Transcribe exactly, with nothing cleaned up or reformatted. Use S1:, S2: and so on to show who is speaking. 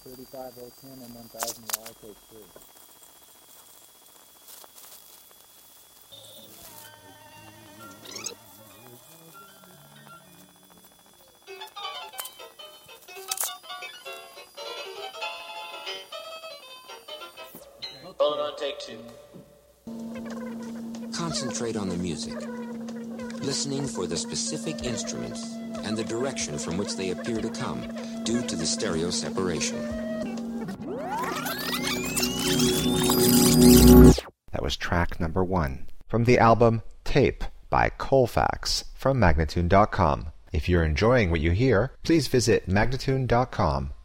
S1: thirty-five oh ten and one thousand while I take three.
S2: Phone on take two.
S3: Concentrate on the music, listening for the specific instruments and the direction from which they appear to come due to the stereo separation.
S4: That was track number one from the album Tape by Colfax from Magnatune dot com. If you're enjoying what you hear, please visit Magnatune dot com